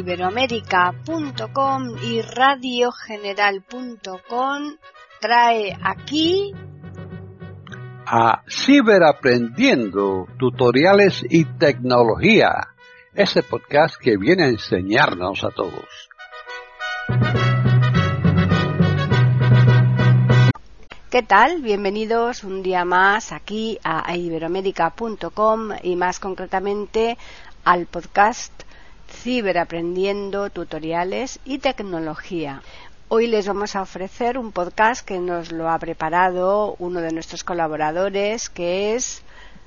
iberoamérica.com y radiogeneral.com trae aquí a Ciberaprendiendo, tutoriales y tecnología, ese podcast que viene a enseñarnos a todos. ¿Qué tal? Bienvenidos un día más aquí a iberoamérica.com y más concretamente al podcast Ciberaprendiendo, tutoriales y tecnología. Hoy les vamos a ofrecer un podcast que nos lo ha preparado uno de nuestros colaboradores, que es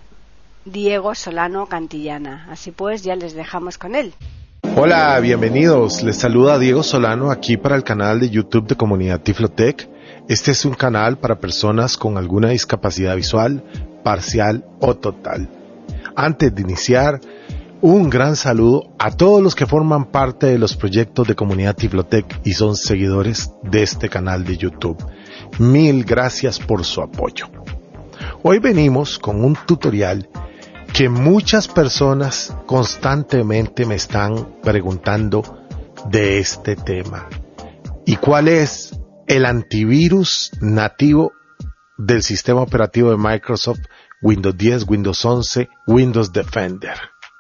Diego Solano Cantillana. Así pues, ya les dejamos con él. Hola, bienvenidos. Les saluda Diego Solano aquí para el canal de YouTube de Comunidad Tiflotec. Este es un canal para personas con alguna discapacidad visual, parcial o total. Antes de iniciar, un gran saludo a todos los que forman parte de los proyectos de Comunidad Tiflotec y son seguidores de este canal de YouTube. Mil gracias por su apoyo. Hoy venimos con un tutorial que muchas personas constantemente me están preguntando de este tema. ¿Y cuál es el antivirus nativo del sistema operativo de Microsoft Windows 10, Windows 11, Windows Defender?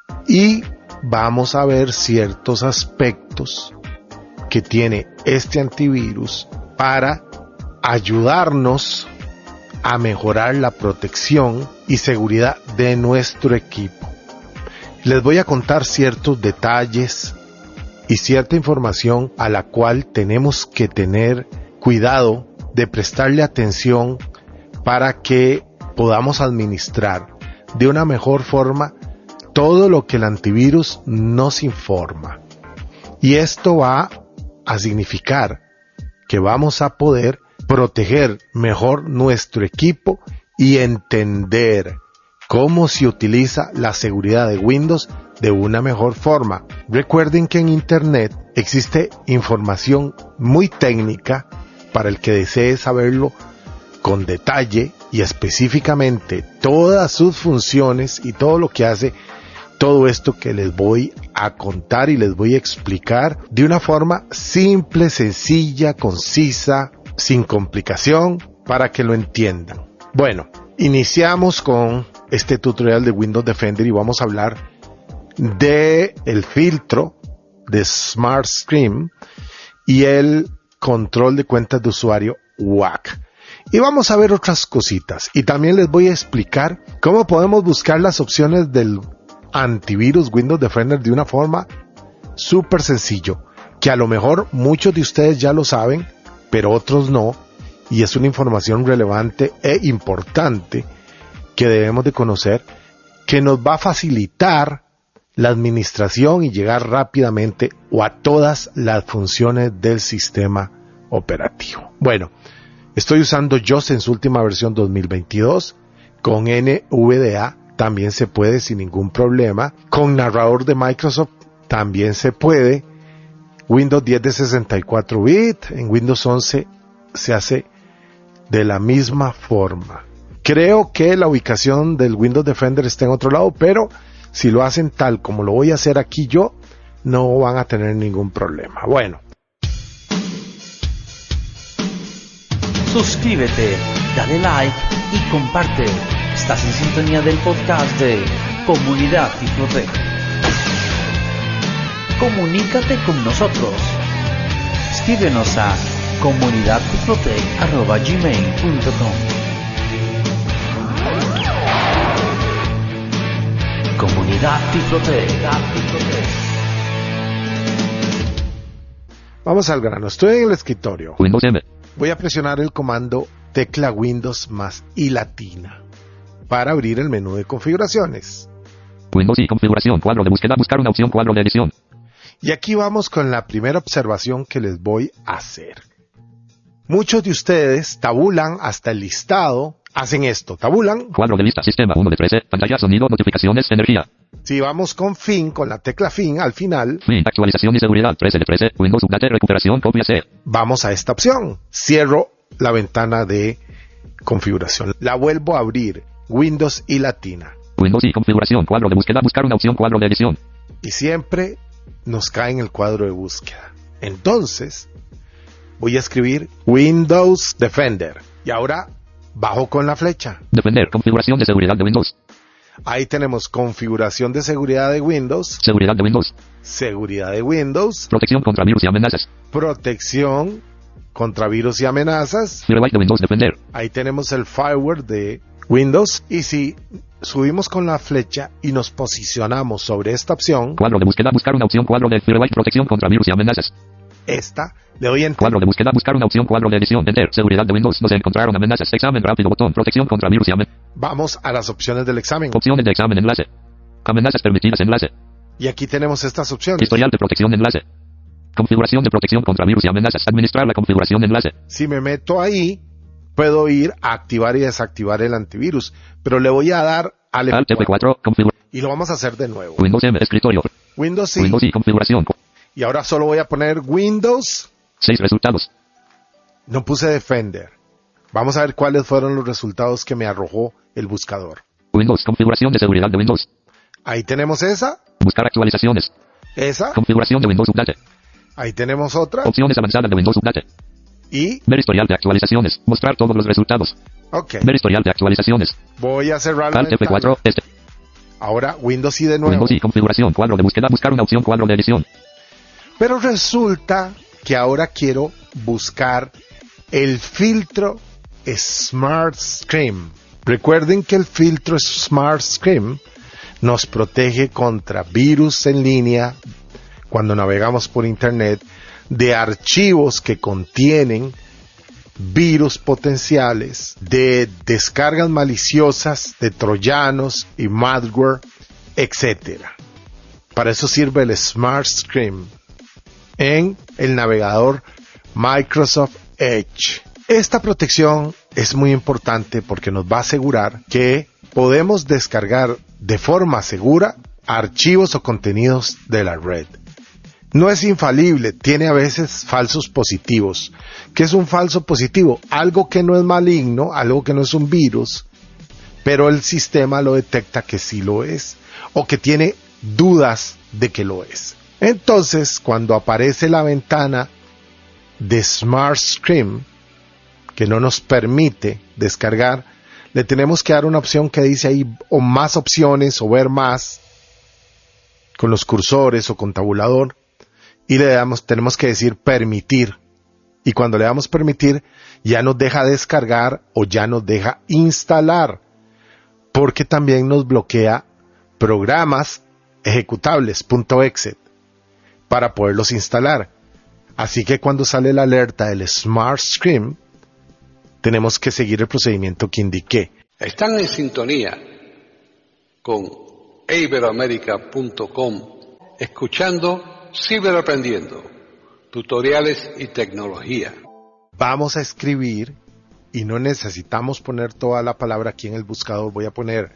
Y vamos a ver ciertos aspectos que tiene este antivirus para ayudarnos a mejorar la protección y seguridad de nuestro equipo. Les voy a contar ciertos detalles y cierta información a la cual tenemos que tener cuidado de prestarle atención para que podamos administrar de una mejor forma todo lo que el antivirus nos informa. Y esto va a significar que vamos a poder proteger mejor nuestro equipo y entender cómo se utiliza la seguridad de Windows de una mejor forma. Recuerden que en Internet existe información muy técnica para el que desee saberlo con detalle y específicamente todas sus funciones y todo lo que hace todo esto que les voy a contar y les voy a explicar de una forma simple, sencilla, concisa, sin complicación, para que lo entiendan. Bueno, iniciamos con este tutorial de Windows Defender y vamos a hablar de el filtro de Smart Screen y el control de cuentas de usuario WAC. Y vamos a ver otras cositas y también les voy a explicar cómo podemos buscar las opciones del antivirus Windows Defender de una forma súper sencillo, que a lo mejor muchos de ustedes ya lo saben, pero otros no, y es una información relevante e importante que debemos de conocer, que nos va a facilitar la administración y llegar rápidamente o a todas las funciones del sistema operativo. Bueno, estoy usando JAWS en su última versión 2022 con NVDA. También se puede sin ningún problema. Con narrador de Microsoft también se puede. Windows 10 de 64 bits. En Windows 11 se hace de la misma forma. Creo que la ubicación del Windows Defender está en otro lado, pero si lo hacen tal como lo voy a hacer aquí yo, no van a tener ningún problema. Bueno. Suscríbete, dale like y comparte. Estás en sintonía del podcast de Comunidad Tiflotec. Comunícate con nosotros. Escríbenos a comunidadtiflotec@gmail.com. Comunidad Tiflotec. Vamos al grano. Estoy en el escritorio. Windows M. Voy a presionar el comando tecla Windows más y latina para abrir el menú de configuraciones. Windows y configuración, cuadro de búsqueda, buscar una opción, cuadro de edición. Y aquí vamos con la primera observación que les voy a hacer. Muchos de ustedes tabulan hasta el listado, hacen esto, tabulan. Cuadro de lista, sistema 1 de 13, pantalla, sonido, notificaciones, energía. Si vamos con fin, con la tecla fin al final. Fin, actualización y seguridad, 13 de 13, Windows Update, recuperación, copia C. Vamos a esta opción. Cierro la ventana de configuración. La vuelvo a abrir. Windows y latina. Windows y configuración, cuadro de búsqueda, buscar una opción, cuadro de edición. Y siempre nos cae en el cuadro de búsqueda. Entonces, voy a escribir Windows Defender. Y ahora bajo con la flecha. Defender, configuración de seguridad de Windows. Ahí tenemos configuración de seguridad de Windows. Seguridad de Windows. Seguridad de Windows. Protección contra virus y amenazas. Protección contra virus y amenazas. Firewall de Windows Defender. Ahí tenemos el firewall de Windows. Y si subimos con la flecha y nos posicionamos sobre esta opción. Cuadro de búsqueda, buscar una opción, cuadro de Firewall, protección contra virus y amenazas. Esta, le doy Enter. Cuadro de búsqueda, buscar una opción, cuadro de edición, Enter. Seguridad de Windows, no se encontraron amenazas. Examen rápido, botón, protección contra virus y amenazas. Vamos a las opciones del examen. Opciones de examen, enlace. Amenazas permitidas, enlace. Y aquí tenemos estas opciones. Historial de protección, enlace. Configuración de protección contra virus y amenazas. Administrar la configuración, enlace. Si me meto ahí, puedo ir a activar y desactivar el antivirus. Pero le voy a dar al F4, y lo vamos a hacer de nuevo. Windows M, escritorio. Windows y, Windows y configuración. Y ahora solo voy a poner Windows. 6 resultados. No puse Defender. Vamos a ver cuáles fueron los resultados que me arrojó el buscador. Windows, configuración de seguridad de Windows. Ahí tenemos esa. Buscar actualizaciones. Esa. Configuración de Windows Update. Ahí tenemos otra. Opciones avanzadas de Windows Update. Y ver historial de actualizaciones. Mostrar todos los resultados. Ok. Ver historial de actualizaciones. Voy a cerrar la Alt ventana. F4, este. Ahora Windows y de nuevo. Windows y configuración, cuadro de búsqueda, buscar una opción, cuadro de edición. Pero resulta que ahora quiero buscar el filtro Smart Screen. Recuerden que el filtro Smart Screen nos protege contra virus en línea cuando navegamos por internet, de archivos que contienen virus potenciales, de descargas maliciosas, de troyanos y malware, etc. Para eso sirve el Smart Screen en el navegador Microsoft Edge. Esta protección es muy importante porque nos va a asegurar que podemos descargar de forma segura archivos o contenidos de la red. No es infalible, tiene a veces falsos positivos. ¿Qué es un falso positivo? Algo que no es maligno, algo que no es un virus, pero el sistema lo detecta que sí lo es, o que tiene dudas de que lo es. Entonces, cuando aparece la ventana de Smart Screen, que no nos permite descargar, le tenemos que dar una opción que dice ahí, o más opciones, o ver más, con los cursores o con tabulador, y tenemos que decir permitir. Y cuando le damos permitir, ya nos deja descargar o ya nos deja instalar, porque también nos bloquea programas ejecutables, .exe, para poderlos instalar. Así que cuando sale la alerta del Smart Screen, tenemos que seguir el procedimiento que indiqué. Están en sintonía con iberoamerica.com, escuchando Ciberaprendiendo, tutoriales y tecnología. Vamos a escribir y no necesitamos poner toda la palabra aquí en el buscador. Voy a poner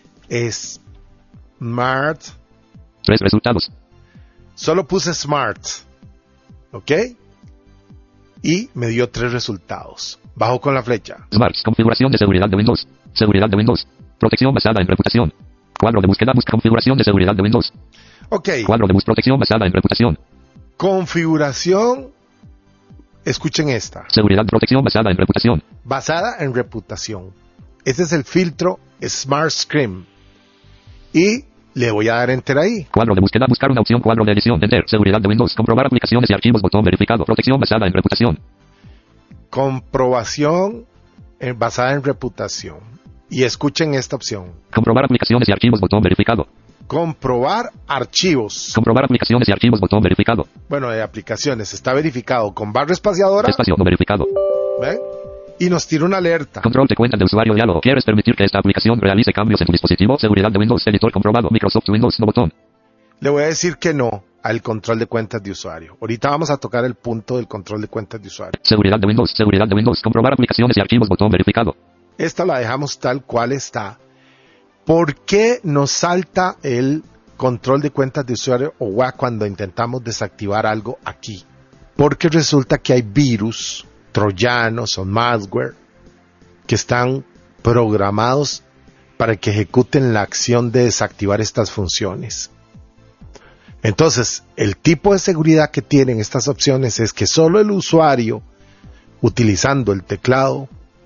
Smart. 3 resultados. Solo puse Smart. ¿Ok? Y me dio 3 resultados. Bajo con la flecha. Smart, configuración de seguridad de Windows. Seguridad de Windows. Protección basada en reputación. Cuadro de búsqueda, configuración de seguridad de Windows. Ok. Cuadro de protección basada en reputación. Configuración. Escuchen esta. Seguridad, protección basada en reputación. Basada en reputación. Este es el filtro Smart Screen. Y le voy a dar Enter ahí. Cuadro de búsqueda, buscar una opción, cuadro de edición, Enter. Seguridad de Windows, comprobar aplicaciones y archivos, botón verificado. Protección basada en reputación. Comprobación basada en reputación. Y escuchen esta opción. Comprobar aplicaciones y archivos, botón verificado. Comprobar archivos. Comprobar aplicaciones y archivos, botón verificado. Bueno, de aplicaciones está verificado con barra espaciadora. Espacio no verificado. ¿Ven? Y nos tira una alerta. Control de cuenta de usuario diálogo. ¿Quieres permitir que esta aplicación realice cambios en tu dispositivo? Seguridad de Windows, editor comprobado. Microsoft Windows, no botón. Le voy a decir que no al control de cuentas de usuario. Ahorita vamos a tocar el punto del control de cuentas de usuario. Seguridad de Windows, comprobar aplicaciones y archivos, botón verificado. Esta la dejamos tal cual está. ¿Por qué nos salta el control de cuentas de usuario o WA cuando intentamos desactivar algo aquí? Porque resulta que hay virus, troyanos o malware que están programados para que ejecuten la acción de desactivar estas funciones. Entonces, el tipo de seguridad que tienen estas opciones es que solo el usuario, utilizando el teclado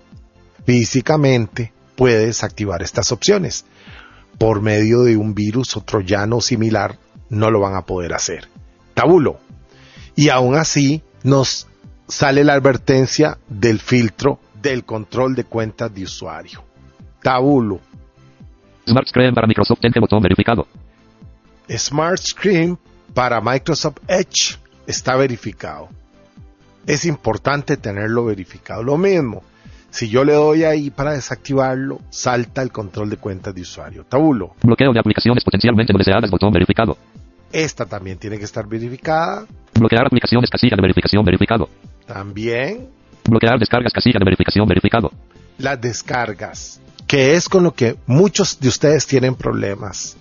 físicamente, puede desactivar estas opciones. Por medio de un virus o troyano similar, no lo van a poder hacer. Tabulo. Y aún así, nos sale la advertencia del filtro del control de cuentas de usuario. Tabulo. Smart Screen para Microsoft Edge, botón verificado. Smart Screen para Microsoft Edge está verificado. Es importante tenerlo verificado. Lo mismo, si yo le doy ahí para desactivarlo, salta el control de cuentas de usuario. Tabulo. Bloqueo de aplicaciones potencialmente no deseadas, botón verificado. Esta también tiene que estar verificada. Bloquear aplicaciones, casilla de verificación, verificado. También. Bloquear descargas, casilla de verificación, verificado. Las descargas, que es con lo que muchos de ustedes tienen problemas.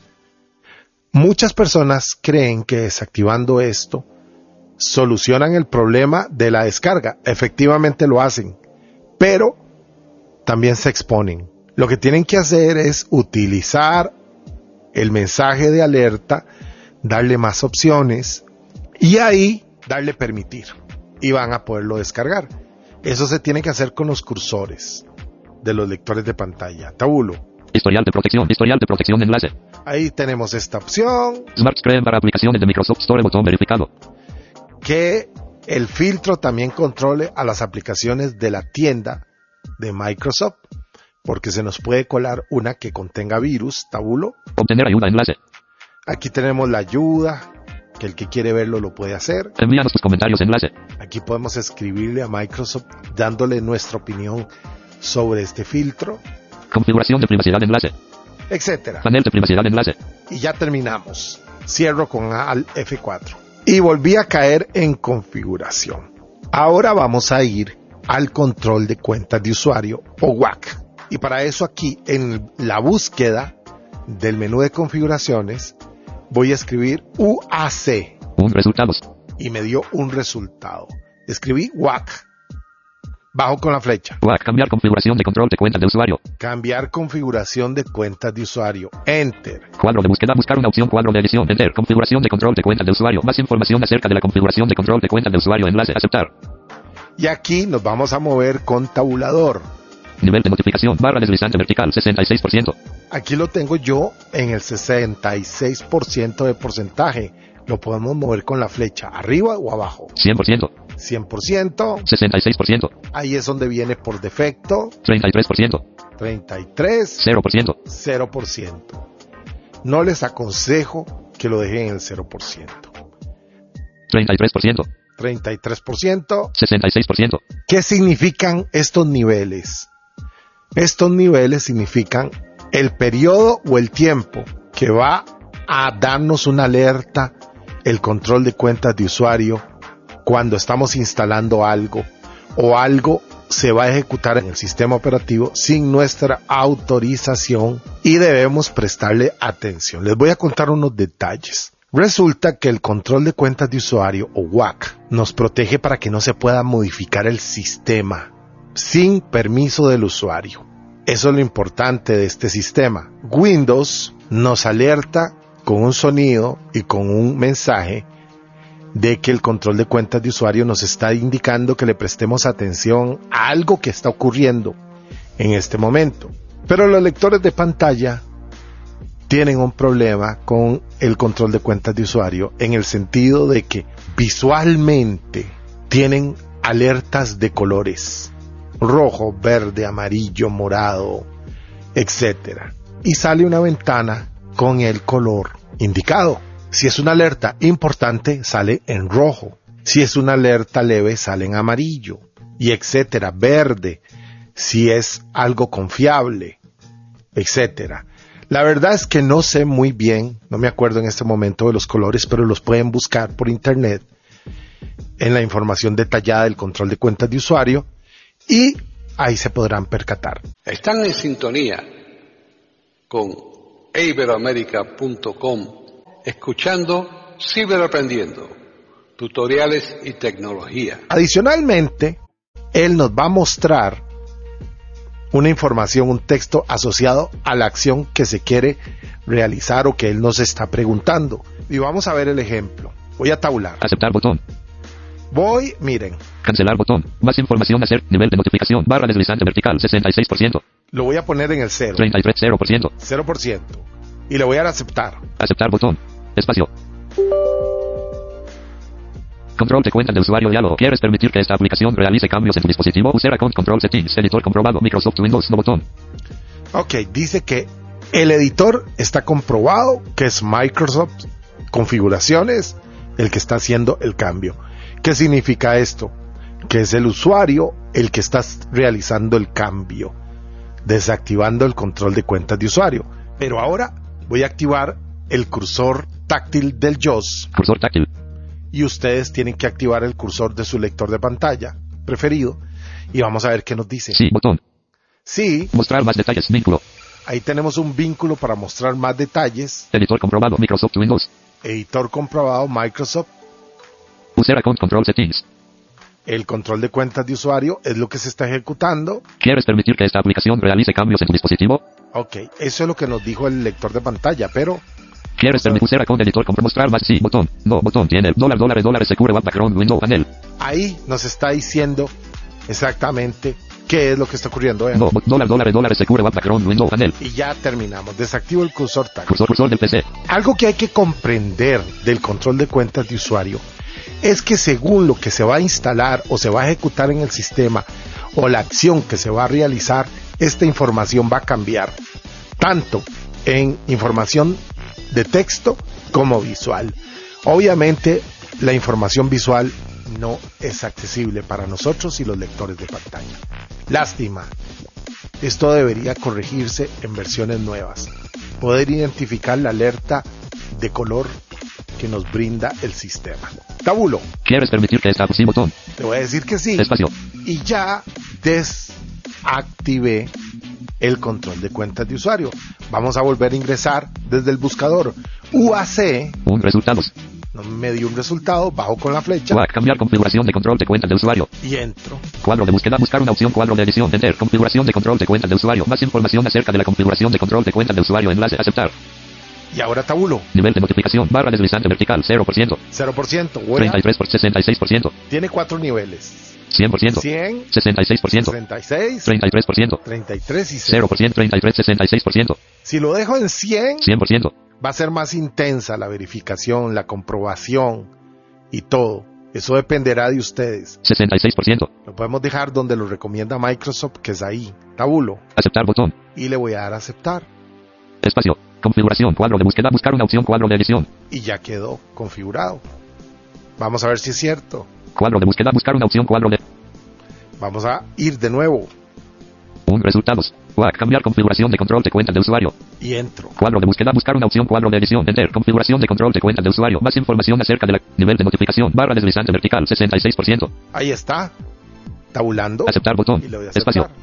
Muchas personas creen que desactivando esto solucionan el problema de la descarga. Efectivamente lo hacen, pero también se exponen. Lo que tienen que hacer es utilizar el mensaje de alerta, darle más opciones y ahí darle permitir y van a poderlo descargar. Eso se tiene que hacer con los cursores de los lectores de pantalla. Tabulo. Historial de protección, enlace. Ahí tenemos esta opción. Smart Screen para aplicaciones de Microsoft Store, botón verificado. Que el filtro también controle a las aplicaciones de la tienda de Microsoft, porque se nos puede colar una que contenga virus. Tabulo. Obtener ayuda, enlace. Aquí tenemos la ayuda, que el que quiere verlo lo puede hacer. Envíanos tus comentarios, enlace. Aquí podemos escribirle a Microsoft dándole nuestra opinión sobre este filtro. Configuración de privacidad, enlace. Etcétera. Panel de privacidad, enlace. Y ya terminamos. Cierro con Alt F4. Y volví a caer en configuración. Ahora vamos a ir al control de cuentas de usuario o WAC. Y para eso aquí en la búsqueda del menú de configuraciones voy a escribir UAC. Resultados. Y me dio un resultado. Escribí WAC. Bajo con la flecha. WAC, cambiar configuración de control de cuentas de usuario. Cambiar configuración de cuentas de usuario. Enter. Cuadro de búsqueda, buscar una opción, cuadro de edición. Enter. Configuración de control de cuentas de usuario. Más información acerca de la configuración de control de cuentas de usuario. Enlace. Aceptar. Y aquí nos vamos a mover con tabulador. Nivel de notificación, barra deslizante vertical, 66%. Aquí lo tengo yo en el 66% de porcentaje. Lo podemos mover con la flecha, arriba o abajo. 100%. 100%. 66%. Ahí es donde viene por defecto. 33%. 33. 0%. 0%. No les aconsejo que lo dejen en el 0%. 33%. 33%. 66%. ¿Qué significan estos niveles? Estos niveles significan el periodo o el tiempo que va a darnos una alerta el control de cuentas de usuario cuando estamos instalando algo o algo se va a ejecutar en el sistema operativo sin nuestra autorización y debemos prestarle atención. Les voy a contar unos detalles. Resulta que el control de cuentas de usuario o WAC nos protege para que no se pueda modificar el sistema sin permiso del usuario. Eso es lo importante de este sistema. Windows nos alerta con un sonido y con un mensaje de que el control de cuentas de usuario nos está indicando que le prestemos atención a algo que está ocurriendo en este momento. Pero los lectores de pantalla tienen un problema con el control de cuentas de usuario en el sentido de que visualmente tienen alertas de colores: rojo, verde, amarillo, morado, etc. Y sale una ventana con el color indicado. Si es una alerta importante, sale en rojo. Si es una alerta leve, sale en amarillo, y etcétera, verde. Si es algo confiable, etcétera. La verdad es que no sé muy bien, no me acuerdo en este momento de los colores, pero los pueden buscar por internet en la información detallada del control de cuentas de usuario y ahí se podrán percatar. Están en sintonía con iberoamerica.com, escuchando Ciberaprendiendo, tutoriales y tecnología. Adicionalmente, él nos va a mostrar una información, un texto asociado a la acción que se quiere realizar o que él nos está preguntando. Y vamos a ver el ejemplo. Voy a tabular. Aceptar botón. Miren. Cancelar botón. Más información hacer. Nivel de notificación. Barra deslizante vertical. 66%. Lo voy a poner en el 0. 33. 0%. 0%. Y le voy a dar a aceptar. Aceptar botón. Espacio. Control de cuenta de usuario diálogo. ¿Quieres permitir que esta aplicación realice cambios en tu dispositivo? User account control settings. Editor comprobado. Microsoft Windows. No botón. Ok, dice que el editor está comprobado que es Microsoft Configuraciones el que está haciendo el cambio. ¿Qué significa esto? Que es el usuario el que está realizando el cambio, desactivando el control de cuentas de usuario. Pero ahora voy a activar el cursor táctil del JAWS. Cursor táctil. Y ustedes tienen que activar el cursor de su lector de pantalla preferido. Y vamos a ver qué nos dice. Sí, botón. Sí. Mostrar más detalles. Vínculo. Ahí tenemos un vínculo para mostrar más detalles. Editor comprobado. Microsoft Windows. Editor comprobado. Microsoft. User account control settings. El control de cuentas de usuario es lo que se está ejecutando. ¿Quieres permitir que esta aplicación realice cambios en tu dispositivo? Ok, eso es lo que nos dijo el lector de pantalla, pero... ¿Quieres permitir user account editor compro mostrar más? Sí, botón. No, botón. Tiene $, secure background window panel. Ahí nos está diciendo exactamente qué es lo que está ocurriendo. No, $, secure background window panel. Y ya terminamos. Desactivo el cursor táctil. Cursor del PC. Algo que hay que comprender del control de cuentas de usuario es que según lo que se va a instalar o se va a ejecutar en el sistema o la acción que se va a realizar, esta información va a cambiar tanto en información de texto como visual. Obviamente la información visual no es accesible para nosotros y los lectores de pantalla. Lástima. Esto debería corregirse en versiones nuevas. Poder identificar la alerta de color que nos brinda el sistema. Tabulo. ¿Quieres permitir que esta sí, botón? Te voy a decir que sí. Espacio. Y ya desactivé el control de cuentas de usuario. Vamos a volver a ingresar desde el buscador UAC. Resultados. No me dio un resultado, bajo con la flecha. Cambiar configuración de control de cuentas de usuario. Y entro. Cuadro de búsqueda, buscar una opción, cuadro de edición, enter, configuración de control de cuentas de usuario. Más información acerca de la configuración de control de cuentas de usuario, enlace, aceptar. Y ahora tabulo. Nivel de notificación, barra deslizante vertical, 0%. 0%. 33 por 66%. Tiene 4 niveles. 100%. 100. 66%. 66. 33%. 33 y 0%. 33, 66%. Si lo dejo en 100, 100%. Va a ser más intensa la verificación, la comprobación y todo. Eso dependerá de ustedes. 66%. Lo podemos dejar donde lo recomienda Microsoft, que es ahí. Tabulo. Aceptar botón. Y le voy a dar a aceptar. Espacio. Configuración, cuadro de búsqueda, buscar una opción, cuadro de edición. Y ya quedó configurado. Vamos a ver si es cierto. Cuadro de búsqueda, buscar una opción, cuadro de... Vamos a ir de nuevo. Resultados. Cambiar configuración de control de cuentas de usuario. Y entro. Cuadro de búsqueda, buscar una opción, cuadro de edición, enter, configuración de control de cuentas de usuario. Más información acerca de la nivel de notificación, barra deslizante vertical, 66%. Ahí está. Tabulando. Aceptar botón. Y le voy a aceptar. Espacio.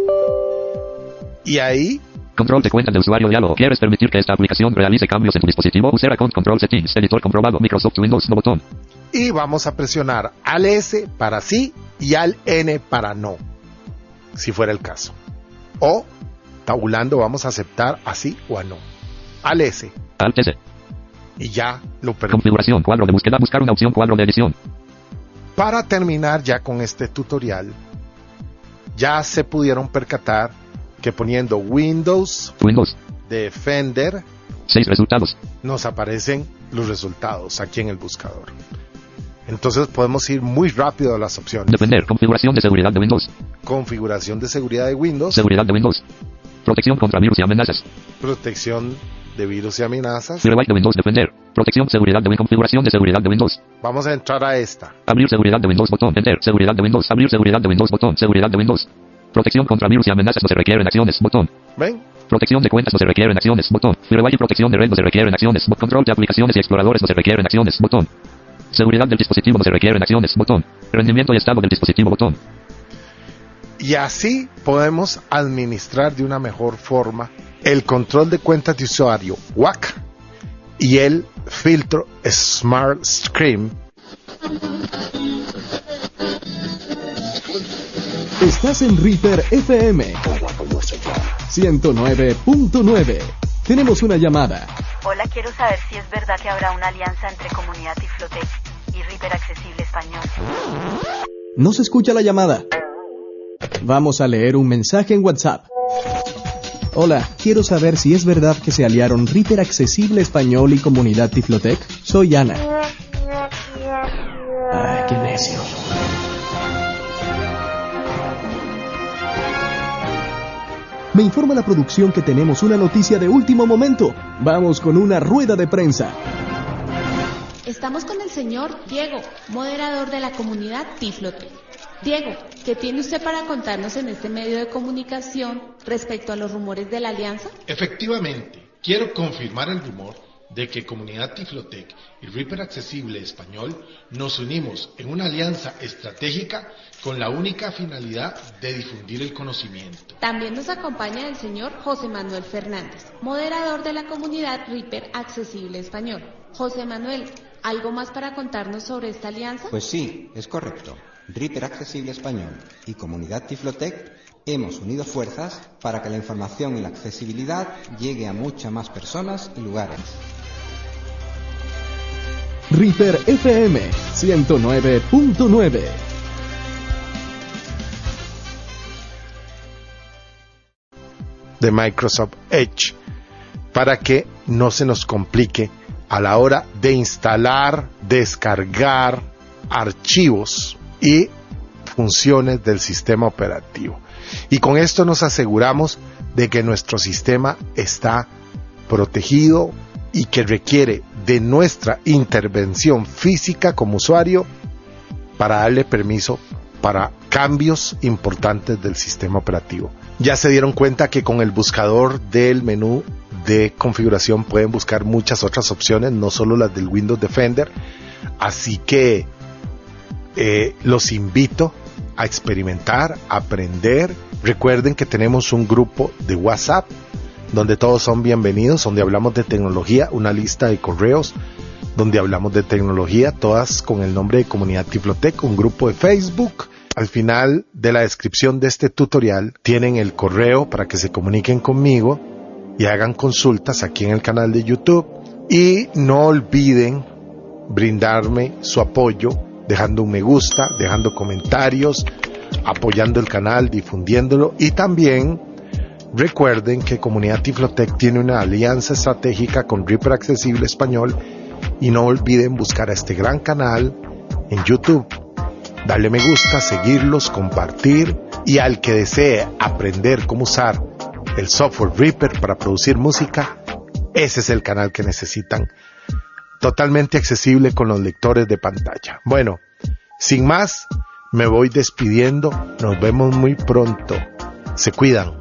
Y ahí... Control de cuentas de usuario diálogo. ¿Quieres permitir que esta aplicación realice cambios en tu dispositivo? User account control settings. Editor comprobado. Microsoft Windows. No botón. Y vamos a presionar al S para sí y al N para no, si fuera el caso. O, tabulando, vamos a aceptar así o a no. Al S. Alt S. Y ya lo permite. Configuración. Cuadro de búsqueda. Buscar una opción. Cuadro de edición. Para terminar ya con este tutorial, ya se pudieron percatar que poniendo Windows Defender 6 resultados. Nos aparecen los resultados aquí en el buscador. Entonces podemos ir muy rápido a las opciones. Defender, configuración de seguridad de Windows. Configuración de seguridad de Windows. Seguridad de Windows. Protección contra virus y amenazas. Protección de virus y amenazas. Firewall de Windows Defender. Protección, seguridad de Windows. Configuración de seguridad de Windows. Vamos a entrar a esta. Abrir seguridad de Windows, botón. Enter. Seguridad de Windows. Abrir seguridad de Windows, botón. Seguridad de Windows. Protección contra virus y amenazas no se requieren acciones, botón. ¿Ven? Protección de cuentas no se requieren acciones, botón. Firewall y protección de red no se requieren acciones. Control de aplicaciones y exploradores no se requieren acciones, botón. Seguridad del dispositivo no se requieren acciones, botón. Rendimiento y estado del dispositivo, botón. Y así podemos administrar de una mejor forma el control de cuentas de usuario WAC y el filtro Smart Screen Estás en Reaper FM 109.9. Tenemos una llamada. Hola, quiero saber si es verdad que habrá una alianza entre Comunidad Tiflotec y Reaper Accesible Español. No se escucha la llamada. Vamos a leer un mensaje en WhatsApp. Hola, quiero saber si es verdad que se aliaron Reaper Accesible Español y Comunidad Tiflotec. Soy Ana. Ay, qué necio. Me informa la producción que tenemos una noticia de último momento. Vamos con una rueda de prensa. Estamos con el señor Diego, moderador de la comunidad Tiflotec. Diego, ¿qué tiene usted para contarnos en este medio de comunicación respecto a los rumores de la alianza? Efectivamente, quiero confirmar el rumor de que Comunidad Tiflotec y Reaper Accesible Español nos unimos en una alianza estratégica con la única finalidad de difundir el conocimiento. También nos acompaña el señor José Manuel Fernández, moderador de la comunidad Reaper Accesible Español. José Manuel, ¿algo más para contarnos sobre esta alianza? Pues sí, es correcto. Reaper Accesible Español y Comunidad Tiflotec hemos unido fuerzas para que la información y la accesibilidad llegue a muchas más personas y lugares. Reaper FM 109.9. De Microsoft Edge, para que no se nos complique a la hora de instalar, descargar archivos y funciones del sistema operativo. Y con esto nos aseguramos de que nuestro sistema está protegido y que requiere de nuestra intervención física como usuario para darle permiso para cambios importantes del sistema operativo. Ya se dieron cuenta que con el buscador del menú de configuración pueden buscar muchas otras opciones, no solo las del Windows Defender, así que los invito a experimentar, a aprender. Recuerden que tenemos un grupo de WhatsApp donde todos son bienvenidos, donde hablamos de tecnología, una lista de correos donde hablamos de tecnología, todas con el nombre de Comunidad Tiflotec, un grupo de Facebook. Al final de la descripción de este tutorial tienen el correo para que se comuniquen conmigo y hagan consultas aquí en el canal de YouTube. Y no olviden brindarme su apoyo dejando un me gusta, dejando comentarios, apoyando el canal, difundiéndolo. Y también recuerden que Comunidad Tiflotec tiene una alianza estratégica con Reaper Accesible Español y no olviden buscar a este gran canal en YouTube, darle me gusta, seguirlos, compartir, y al que desee aprender cómo usar el software Reaper para producir música, ese es el canal que necesitan. Totalmente accesible con los lectores de pantalla. Bueno, sin más, me voy despidiendo. Nos vemos muy pronto. Se cuidan.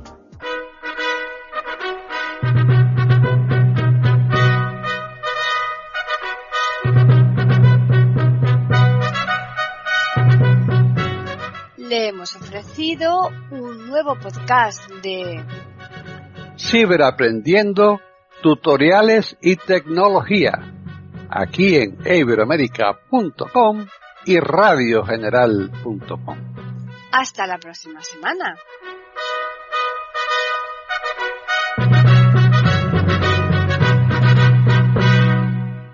Le hemos ofrecido un nuevo podcast de Ciberaprendiendo, tutoriales y tecnología, aquí en iberoamerica.com y radiogeneral.com. Hasta la próxima semana.